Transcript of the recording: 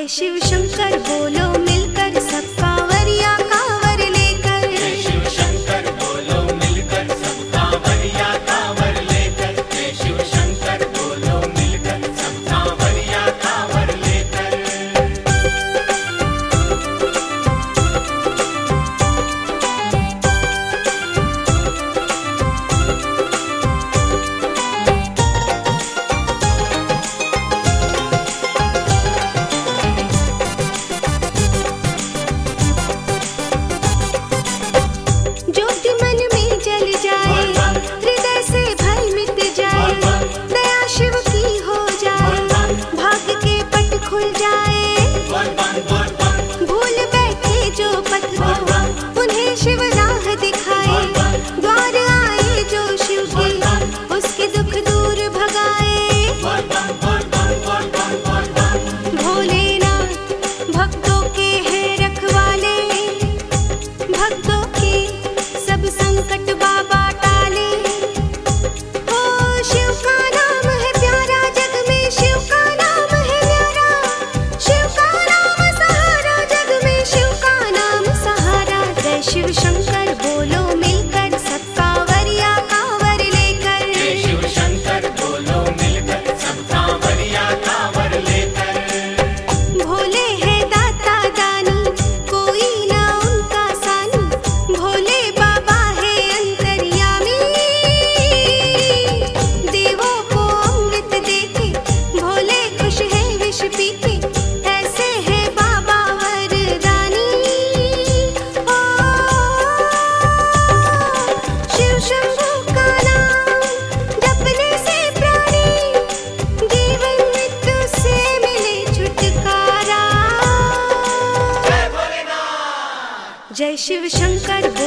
जय शिव शंकर बोलो मिलकर सब कांवरिया कांवर लेकर। जय शिव शंकर बोलो मिलकर सब कांवरिया कांवर लेकर। जय शिव शंकर बोलो मिलकर सब कांवरिया कांवर लेकर। ज्योति मन में जल जाए, हृदय से भय मिट जाए, दया शिव की हो जाए, भाग्य के पट खुल जाए। भूल बैठे जो पथ को उन्हें शिव राह दिखाए, द्वार आए जो शिव के उसके दुख दूर भगाए। भोलेनाथ भक्तों के हैं रखवाले, भक्तों के सब संकट बाबा टाले। ओ शिव का नाम है प्यारा, जग में शिव का नाम है न्यारा, शिव का नाम सहारा, जग में शिव का नाम सहारा। जय शिव शंकर बोलो मिलकर सब कांवरिया कांवर लेकर। जय शिव शंकर बोलो मिलकर सब कांवरिया कांवर लेकर। भोले है दाता दानी, कोई ना उनका सानी, भोले बाबा है अंतर्यामी। देवों को अमृत देके भोले खुश है विष पीके, ऐसे है बाबा वरदानी। ओ शिव शंभू का नाम जपने से प्राणी, जीवन मृत्यु से मिले छुटकारा। जय शिव शंकर